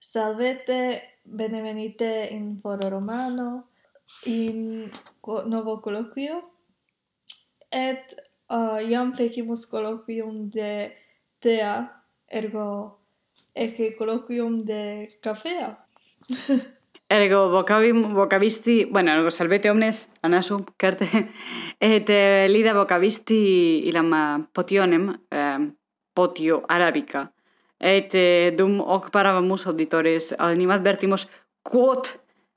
Salvete, benevenite in foro Romano, in novo colloquio, et iam fecimus colloquium de tea, ergo ecce colloquium de cafea. Ergo vocavisti, bueno, ergo salvete omnes, anasum, certe, et lida vocavisti ilam potionem, potio arabica, et dum hoc paravamus auditores advertimus quod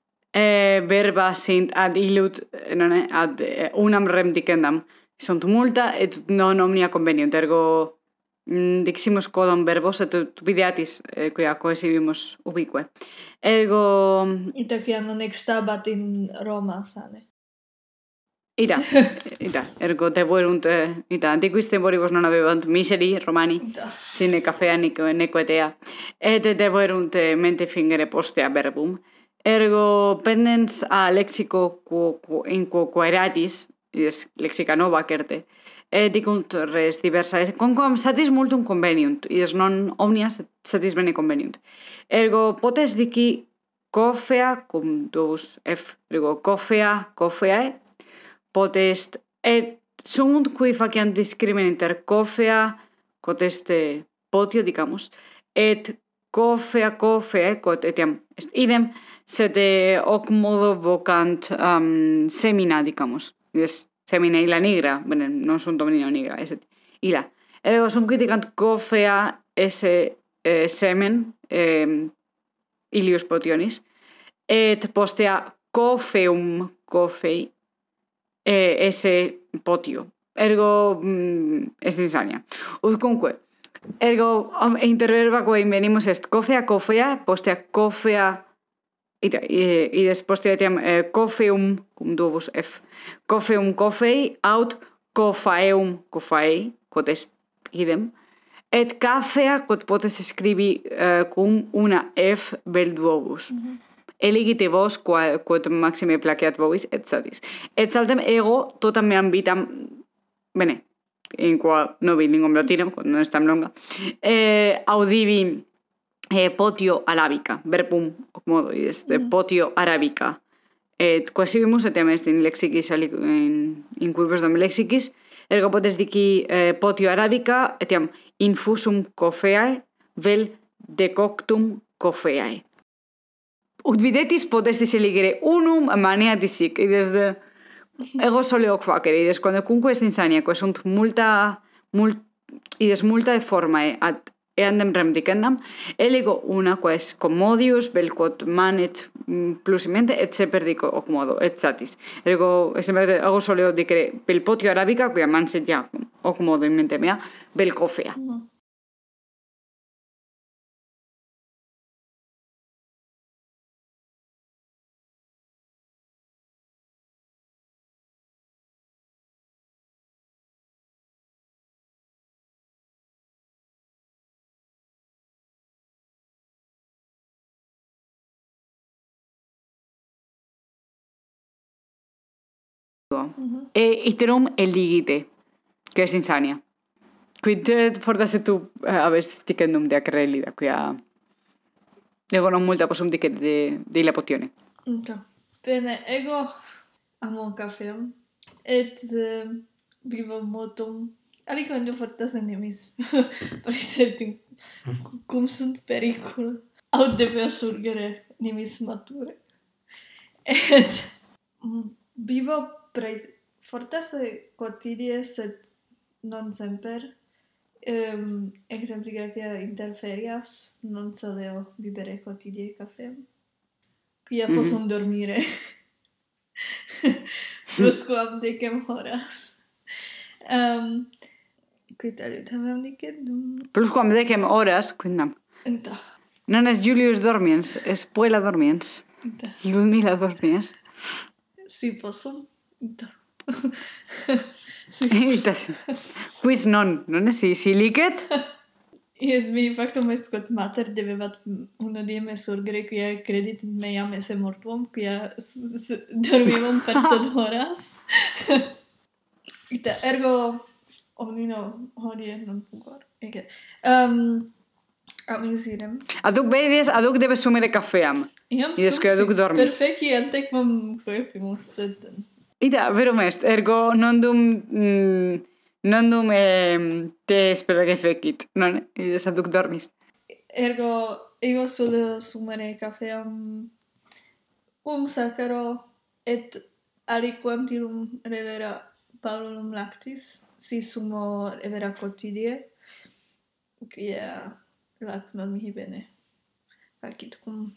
verba sint ad illud, ad unam rem dicendam, sunt multa et non omnia conveniunt, ergo diximus quodam verbos et videatis quia coesivimus ubique. Ergo Ita quia non extabat in Roma sane. ita, ergo devoerunt, antiquis temporibus non habebant miseri Romani, sine cafea neque tea, et devoerunt mente fingere postea verbum. Ergo pendens a lexico in quo quaeratis, ides lexica nova certe, dicunt res diversa, quamquam satis multum conveniunt, ides non omnia satis bene conveniunt. Ergo potes dici cofea cum duos f, ergo cofeae, potest, et sunt qui faciant discrimen inter cofea, quod est potio, dicamus, et cofea, quod etiam est idem, sed hoc modo vocant semina, dicamus. Ides semina illa nigra, bene, non sunt dominio nigra, eset illa. Ergo sunt qui dicant cofea esse semen ilius potionis, et postea cofeum cofei esse potio. Ergo est insania. Utcunque, ergo interverba quo invenimus est cofea, postea cofea, ides postea etiam cofeum, cum duobus f, cofeum cofei, aut cofaeum cofaei, quod est idem, et cafea quod potes scribi cum una f vel duobus. Eligite vos quod maxime placeat vobis, et satis. Et saltem ego totam meam vitam, bene, in qua novi lingum latinum, quod non est tam longa, audivi potio arabica, verbum hoc modo, est potio arabica. Et quasivimus etiam est in lexicis, in quibus dom lexicis, ergo potes dici potio arabica, etiam infusum cofeae, vel decoctum cofeae. Ut videtis potestis eligere unum maniatis sic, ides ego sole hoc facere, ides quando cunque est insania, quae sunt multa de formae ad eandem rem dicendam, elego una quae est commodius, vel quod manet plusimente, et seper dico hoc modo, et satis. Ergo, ego soleo dicere vel potio arabica, quia manset ja hoc modo in mente mea, vel cofea. Iterum eligite, que est insania. Quid fortasse tu habes dicendum de acre elida, quia ego non multa possum dicere de illa potione. Bene, ego amo cafeum, et vivo motum aliquando fortasse nimis praesertim cum sunt pericula, aut debeo surgere nimis mature. Et vivo fortasse quotidie, sed non semper, exempli gratia inter ferias, non soleo bibere quotidie cafeum, quia possum dormire plusquam decem horas. Quid aliutam meam dicendum? Plusquam decem horas, quindam. Enta. Non est Julius dormiens, est puella dormiens. Enta. Ludmila dormiens. Si possum. Enta. Itas. Quis non est si licet? Ies mi factum est quod mater debebat uno die me surgere, quia credit meam esse mortuum, quia dormimum per tot horas. Ita, ergo omnino hodie non fugor. Ege. Amizirem. Aduk veides, aduk debe sumere kafeam. Iam I des que aduk dormis. Perfecti antek mam koepimus, sed... Ida, verum est, ergo non dum te spera che fecit, non? I des aduk dormis. Ergo, ego solo sumere cafeam saccharo et aliquantium revera paulum lactis, si sumo revera quotidie, quia lac non mihi bene facit cum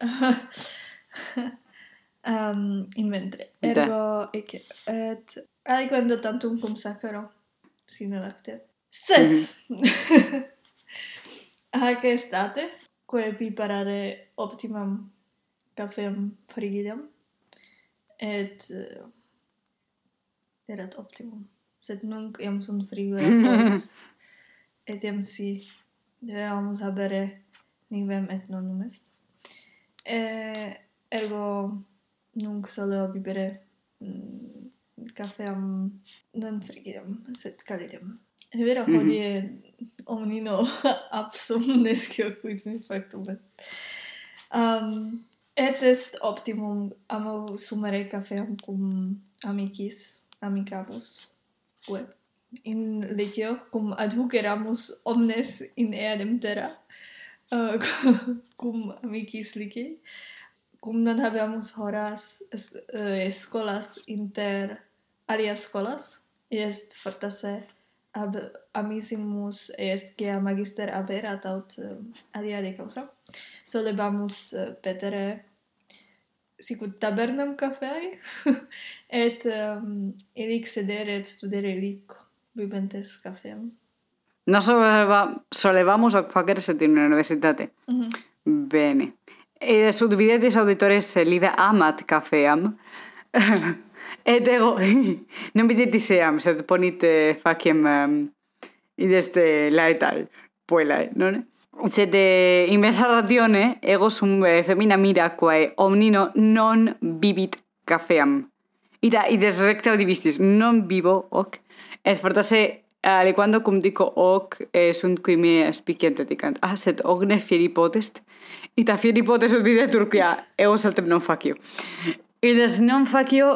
inventre. Ergo, ecce, et aliquando tantum cum saccharo, sine lacte. Sed! Hac estate, quae preparare optimam cafeam frigidam, et erat optimum. Sed nunc iam sunt frigoratoris, et iam si debeamus habere nivem et nonum est. Ergo nunc soleo bibere cafeam non frigidam, sed calidem. Vera hodie omnino absum nescio quid mi factum est. Et est optimum amo sumere cafeam cum amicabus, quae in licio, cum adhuceramus omnes in eadem terra, cum amicis lici, cum non habeamus horas scholas inter alias scholas, est fortasse ab amissimus est quia magister aberat aut alia de causa. Solebamus petere sicut tabernam cafeae, et illic sedere et studere illic bibentes cafeam. No solevamos hoc facere sed in universitate. Bene. E subvidetis auditores lida amat cafeam. Et ego, non videtis eam, sed ponit faciem ideste laetal, puelae, non? Sed inversa ratione, ego sum femina mira quae omnino non bibit cafeam. Ida, ides recte audivistis, non vivo hoc, et fortasse aliquando cum dico hoc sunt qui me spiciente dicant, sed hoc ne fieri potest? Ita fieri potest ut videtur quia ego saltem non facio. Ides non facio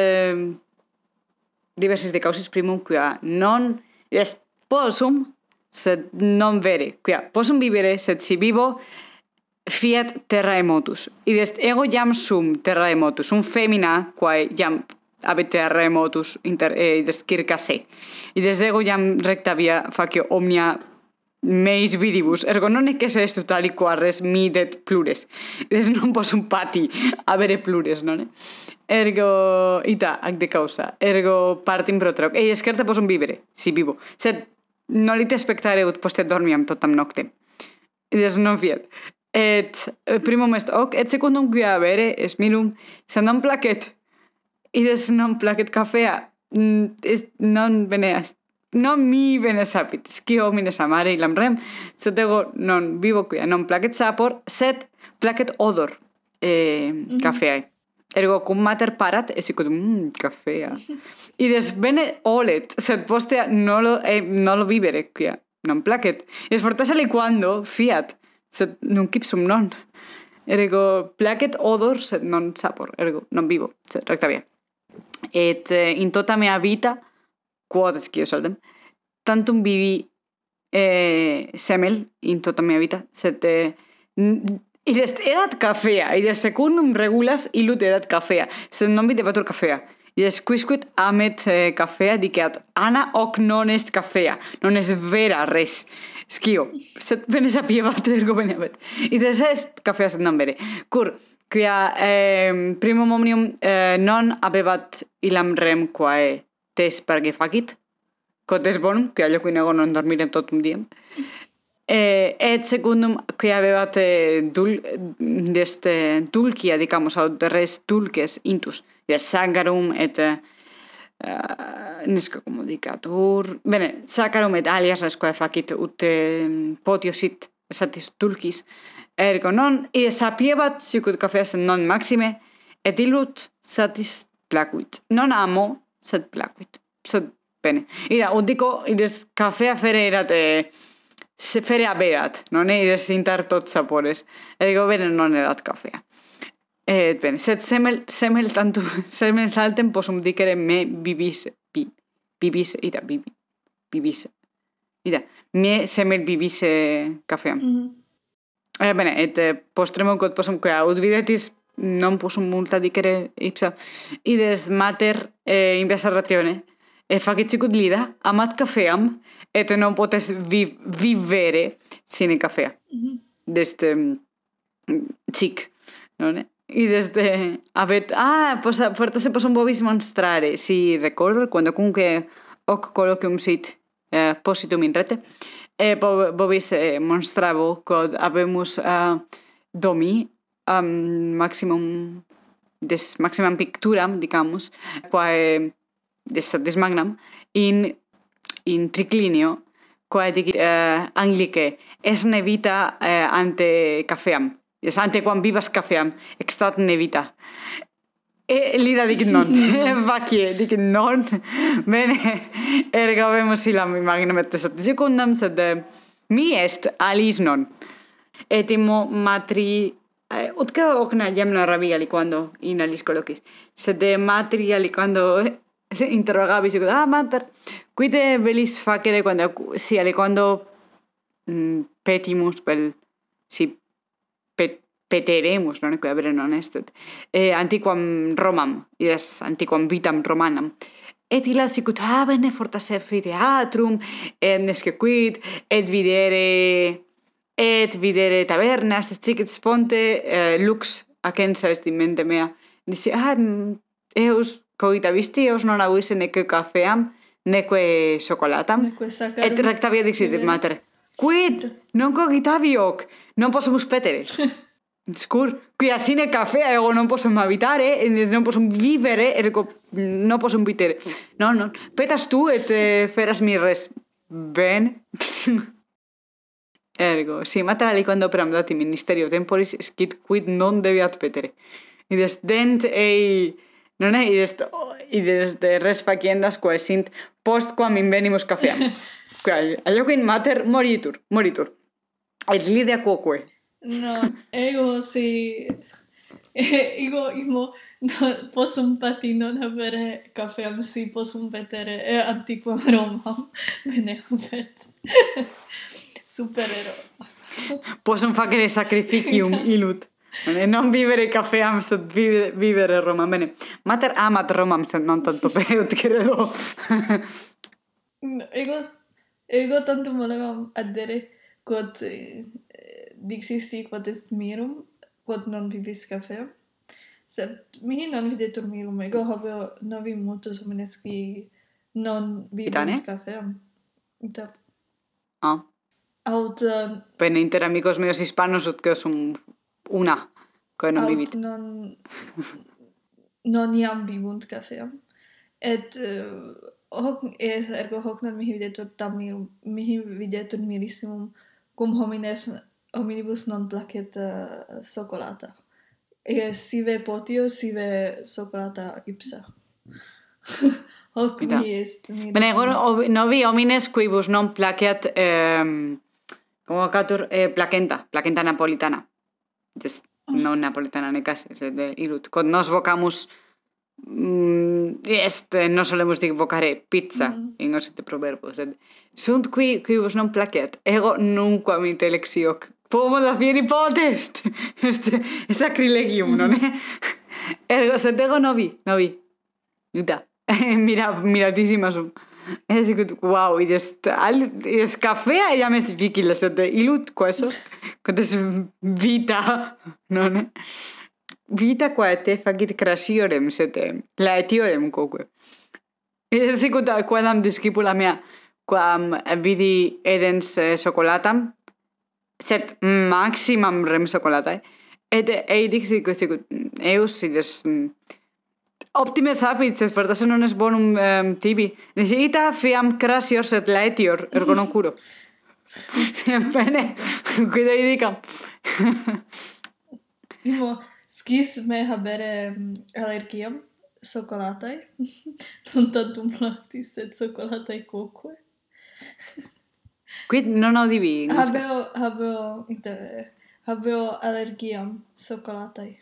diversis de causis primum quia non ides possum sed non vere, quia possum vivere sed si vivo fiat terra emotus. Ides ego jam sum terra emotus, sum femina quae jam habet terra emotus ides circa se. Ides ego jam recta via facio omnia meis viribus, ergo non ecce est totali quares midet plures. Ides non possum pati avere plures, non? Ergo, ita, ac de causa. Ergo partim pro trauc. Ei, escerta possum vivere, si vivo. Sed nolite spectare ut postet dormiam totam noctem. Ides non fiat. Et primum est hoc, et secundum quia avere, es minum, se non placet, ides non placet cafea, non bene est. Non mi bene sapit, scio homines amare illam rem, sed ego non vivo quia non placet sapor, sed placet odor cafeae. Ergo cum mater parat, et sicut, cafea. Ides bene olet, sed postea no lo vivere quia non placet. Es fortasse aliquando fiat, sed nunc ipsum non. Ergo placet odor, sed non sapor, ergo non vivo, sed recta via. Et in tota mea vita, quod scio saldem, tantum vivi semel in tota mea vita, sed ides erat cafea, ides secundum regulas illut erat cafea, sed non videbatur cafea. Ides quisquid amet cafea diceat, ana hoc non est cafea, non est vera res. Scio, sed bene sapiebat, ergo bene abet. Ides est cafea, sed non vere. Cur, quia primum omnium non habebat illam rem quae tes parge facit, cotes bonum, quia loquin ego non dormirem totum diem. Et secundum, quia habebat dulcia, dicamos, aut res dulces intus, saccharum et nesca como dicatur, bene, saccharum et alias res quae facit ut potiosit satis dulcis, ergo non, sapiebat sicut cafea sed non maxime, et illut satis placuit. Non amo, sed placuit. Sed bene. Ida, ut dico, ides cafea fere erat se fereaberat, non è sintar tot sapores. E digo, bene, non erat kafea. Bene, set semel tanto, semel salten posum dicere me bibis, ita, bibis, ita, me semel bibis kafea. Bene, postremo quod posum, quia aut videtis, non posum multa dicere ipsa, ides mater inversa ratione, facit sicut lida, amat cafeam, et non potes vivere sine cafea. Deste chic, non? Ides forse posum vobis monstrare, si recordo, quando comunque hoc colloquium sit positum in rete, vobis monstravo quod habemus domi maximum picturam, dicamus, quae des magnam in triclinio, quae dicit Anglice esne vita ante cafeam, ante quam vivas cafeam, extat ne vita. E lida dicit non, vacie dicit non, bene, ergo habemus illam magnam et sat secundam, sed mi est alis non. Et immo matri, utque ocna gemna rabi aliquando in alis colloquis, sed matri aliquando interrogabis, dico, mater, quite velis facere quando, si aliquando petimus, peteremus, non quia vere non estet, antiquam Romam, ides antiquam vitam Romanam. Et illa sicut, bene, fortas teatrum, et nesce quid, et videre tavernas, et sic et sponte lux acensa est in mente mea. Dice, eus cogitavisti, eus non avuisse neque cafeam, neque chocolatam. Et rectavia dixit mater, quid non cogitavi hoc, non possumus petere. Scur, quia sine cafea ego non possum habitare, non possum vivere, ergo non possum vitere. Non, petas tu et feras mi res. Ben. Ergo, si mater aliquando operam dati ministerio temporis, scit quid non debiat petere. Ides dent non è ides de res faciendas quae sint post quam invenimus cafeam. Quia, alloquin mater moritur. Et lidea quoque. No, ego si... Ego imo possum pati non avere cafeam, si possum petere antiquam Romam. Bene, vet. Superero. Possum facere sacrificium illut. Non vivere cafeam, sed vivere Romam. Bene, mater amat Romam, sed non tanto peut, credo. Ego tantum volevam addere quod dixisti quod est mirum, quod non vivis cafeam. Sed mihi non videtur mirum, ego habeo novi multos homines qui non vivunt cafeam. Ita. Aut... Bene, inter amigos meus hispanos, ut que una, quae non vivit. Non iam vivunt cafeam. Et hoc ergo hoc non mihi videtur tam mirum, mihi videtur mirissimum cum hominibus non placet chocolata. Sive potio, sive chocolata ipsa. Hoc mi est mirissimum. Bene, novi homines quibus non placeat como catur placenta napolitana. Non napolitana necas, sed ilut. Quod nos vocamus no solemus vocare pizza in osite proverbo, sed sunt quibus non placeat. Ego nunquam intellexio pomoda fieri potest. Est sacrilegium, non è? Ergo, sed ego novi. Ita. Miratissima sum. Es sicut, wow, ides cafea iam est difficile, sed illut queso, quod est vita, non è? Vita quae te facit crasiorem, sed laetiorem quoque. Es sicut quadam discipula mea, quam vidi edens chocolatam, sed maximam rem chocolatae, et dixit sicut, eus ides... Optime sapit, sed fortasse non est bonum tibi. Dice, ita fiam crasior sed laetior, ergo non curo. Bene, quidei dicam. Imo, scis me habere allergiam chocolatae. Non tantum lactis, sed chocolatae quoque. Qui non ho divi. Habeo allergiam sokolatai.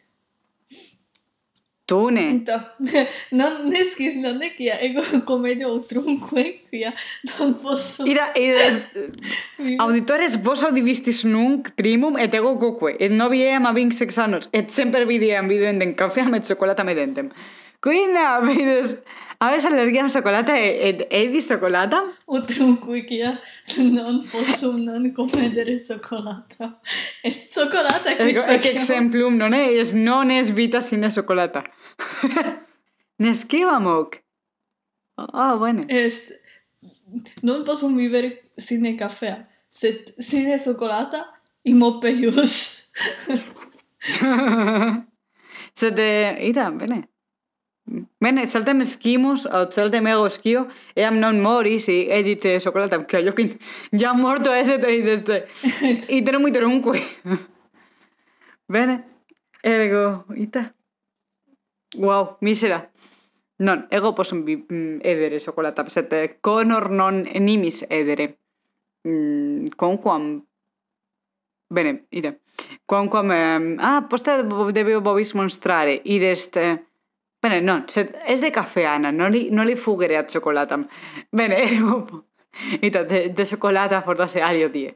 Tune. Então, non neskis non è che ego comedio outrunque quia non posso Auditores, vos audivistis nunc primum et ego coque, et no vieam a 26 annos, et semper videam videndem cafeam et chocolata medentem. Quina, vides, aves allergiam chocolata et edis chocolata? outrunque quia non posso non comedere chocolata. Es chocolata qui Ec exemplum, non es vita sine chocolata. Nescivamoc. Bueno. Non posso vivere sine caffè, sed sine chocolata imo peius. Sed, bene. Bene, saltem esquimus, aut saltem ego esquio, eam non moris, edit chocolata, que joquin, ja morto ese te ideste, iterum iterumque. Bene, ergo, Wow, misera. Non, ego possum edere chocolata, sed conor non nimis edere. Quamquam... Bene, quamquam... posta debeo vobis monstrare, ideste... Bene, non, sed es de cafeana, non li fugere a chocolatam. Bene, ergo... de chocolata fortase alio die.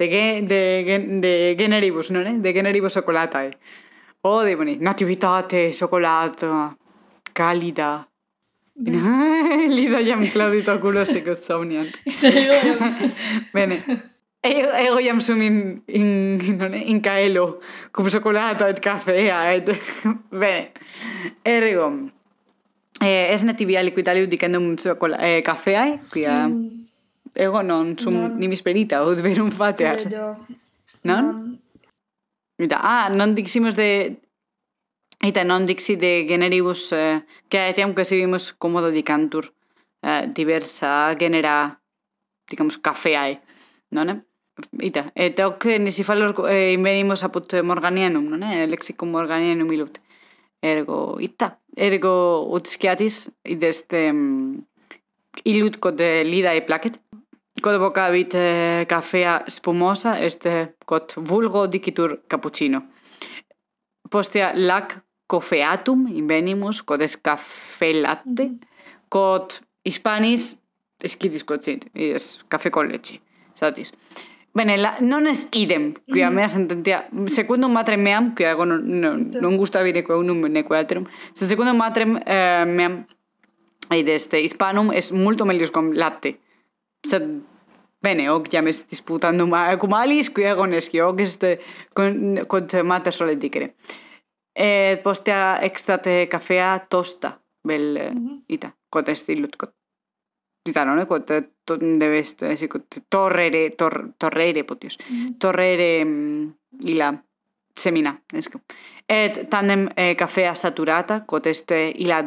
De generibus, non De generibus chocolatae. Demoni, nativitate, chocolata, calida. Lida jam claudito culos ecut somniant. Bene. Ego jam sum in caelo, cum chocolata et cafea, et... Bene. Ergo. Es nativia liquidaliu dicendum cafeae, quia... Ego non sum nimis perita, ut verum fatear. Non? Non diximus de... non dixi de generibus, que etiam que sivimus comodo dicantur diversa genera, digamos, cafeae, non? Et hoc nisi fallos invenimus apud Morganianum, non? Lexicum Morganianum ilut. Ergo, ut sciatis, ideste ilut cod lida e placet. Cod vocabit cafea spumosa, cod vulgo dicitur cappuccino. Postea lac cofeatum invenimus, cod es café latte, cod hispanis escitis cocit, es café con leche, satis. Bene, non es idem, quia mea sententia, secundum matrem meam, quia ego non gustavi neque unum neque alterum, sed secundum matrem meam, hispanum es multo melius com latte. Sed, bene, hoc jam est disputandum cum alis, quia ego nesci, hoc est cont mater solet dicere. Postea extate cafea tosta, bel, cot est illut, cot non? Cot debest, cot torrere, potios. Torrere ila semina, esco. Et tandem cafea saturata, cot est ila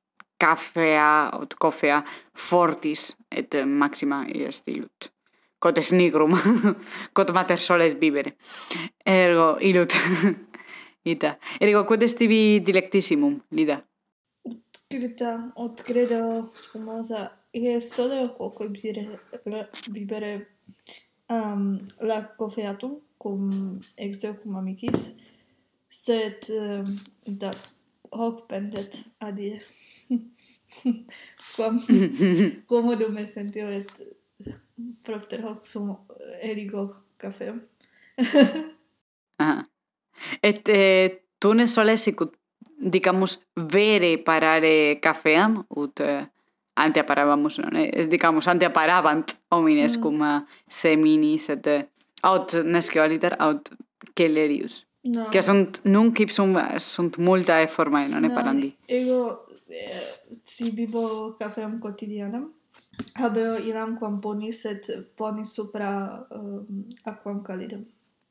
cafea fortis et maxima est illut. Cot est nigrum, cot mater solet vivere. Ergo, illut. Ergo, quod est tibi dilectissimum, Lida? Ut credo spumosa, solo quoque bibere la cofeatum cum exeo cum amicis, sed hoc pendet adie. Quam commodum est sentio est propter hoc sum erigo cafeum. Et tu ne soles sicut, dicamus, vere parare cafeam, ut anteaparabamus, non? Dicamus, anteaparabant homines cum seminis, et aut nescio aliter, aut celerius. No. Que sunt nunc ipsum sunt multae formae, non parandi. Ego, si bibo cafeam quotidianam, habeo ilam quam ponis, et ponis supra aquam calidum.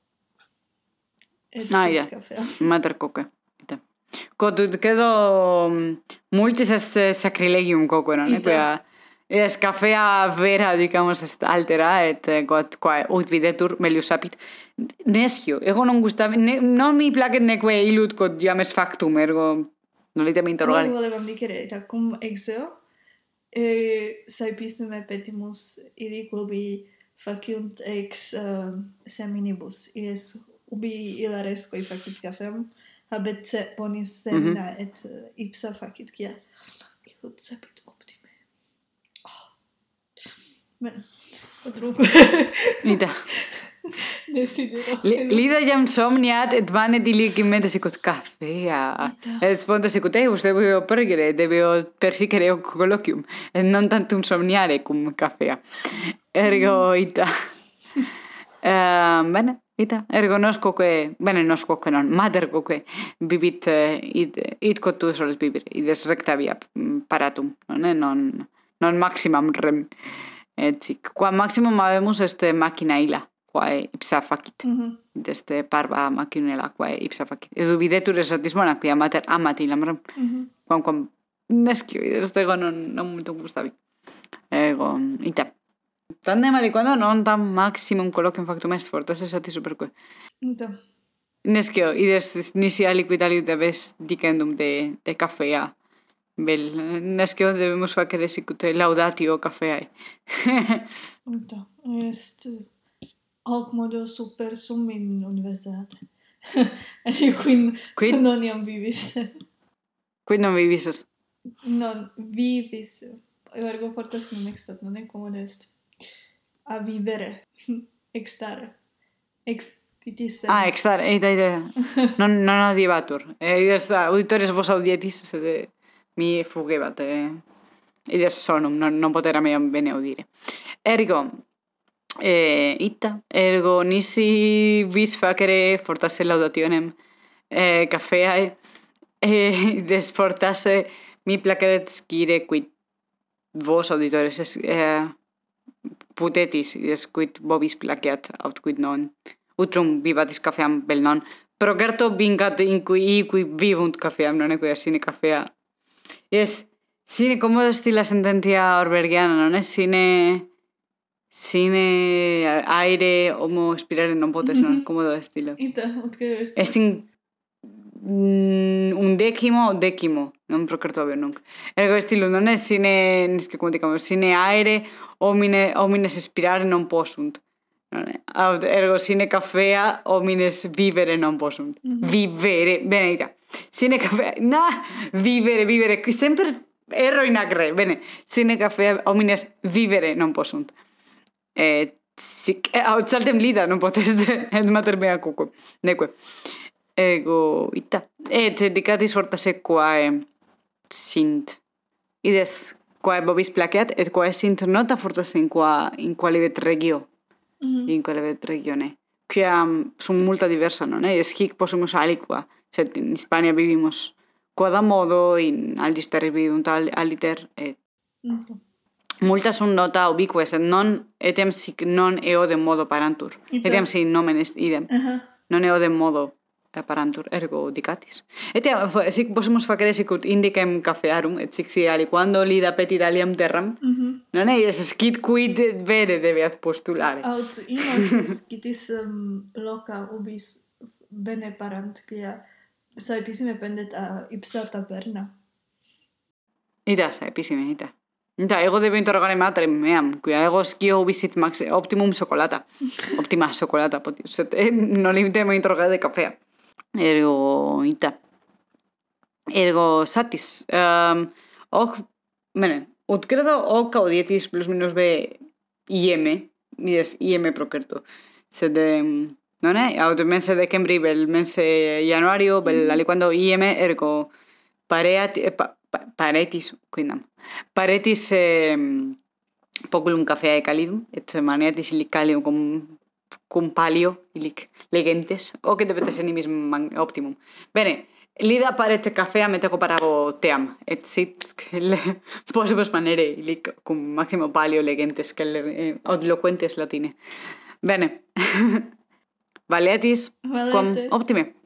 Et cafeam. Mater coque. Quod quedo multis est sacrilegium coque, non? Es cafea vera, digamos, est altera, et quae ut videtur melius sapit. Nescio, ego non gustavi, non mi placet neque illut quod jam est factum, ergo non litem interrogare. Non volevam dicere, cum exeo, saepisnume petimus ili clubi faciunt ex seminibus, ies ubi ilaresque facit cafeum, habet bonis semina et ipsa facit, quia illud sapit optime. Bene, quadrunque. Ita. Desidero. Lida jam somniat et vanet ilici mente sicut cafea. Et sponta sicut eus debeo pergere, debeo perficere colloquium, et non tantum somniare cum cafea. Ergo ita. Bene, ita. Ergo noscoque non, mater quoque vivit id cotus soles vivere, ides recta via paratum, non maximam rem. Et sic, quam maximum habemus machina illa, quae ipsa facit. Deste parva machinella quae ipsa facit. Edu videtur esatismona, quia mater amat illam rem. Quam nescio, idestego non multum gustavi. Ego, ita. Tandem aliquando non tam maximum colloquium factum est, fortas esati superque. Ita. Nescio, ides nisi aliquid aliud debes dicendum de cafea. Bel, nescio debemos facere sicut laudatio cafeae. Ita. Est hoc modo super sum in universitate. Quid non iam vivis. Quid non vivisus? Non vivis. Ergo fortas non extat, non comodo est. A vivere. Extare. Extitis. Extare, ita. Non audibatur. Ides auditores vos audietis, sed mi fugebat. Ides sonum, non potera meam bene audire. Ergo, ita. Ergo nisi vis facere fortasse laudationem cafeae. Ides fortasse mi placeret scire quid vos auditores putetis, ides quid vobis placeat, aut quid non. Utrum vivatis cafeam vel non. Procerto vincat in cui vivunt cafeam, non quia sine cafea. Ides, sine commodo esti la sententia orbergiana, non est? Sine aere homo spirare non potes, non? Commodo estilo. Ita, ut que est? Est in decimo, non procerto haber nunc. Ergo estilo, non est sine, nesque como dicamos, sine aere homines spirare non possunt. Ergo sine cafea homines vivere non possunt. Vivere, bene, ita. Sine cafea, vivere, qui sempre erro in agre, bene. Sine cafea homines vivere non possunt. Sic, aut saltem lida, non potest, et mater mea cuco, neque. Ego, ita. Et dicatis fortasse quae sint. Ides, quae vobis placeat, et quae sint nota fortasse in qualibet regio. In qualibet regione. Quia sum multa diversa, non? Es hic possumus aliqua. Sed in Hispania vivimus quoda modo, in aldis terris vivimunt aliter, et multa sunt nota ubique, sed non etiam sic non eo de modo parantur. Etiam sic nomen est idem. Non eo de modo parantur, ergo dicatis. Etiam sic possumus facere sicut indicem cafearum, et sic si aliquando lida petit aliam terram, non eies scit quid vere debeat postulare. Aut inos scitis loca ubis bene parant, quia saepissime pendet a ipsa taberna. Ita, saepissime, ita. Ita, ego debe interrogare materem meam, quia ego scio ubisit optimum chocolata. Optima chocolata, potius. No limitemo interrogare de cafea. Ergo, ita. Ergo, satis. Bene, ut credo hoc audietis plus minus be IM, ides IM procerto. Sed, non aut mense decembri vel mense januario, vel aliquando IM, ergo paretis, quindam. Paretis poculum cafeae calidum, et maneatis illic calidum cum palio, illic legentes, o que debete senimis optimum. Bene, lida parete cafea metego parago team, et sit possibus manere illic cum maximo palio legentes, aut loquentes latine. Bene, valeatis, quam optime.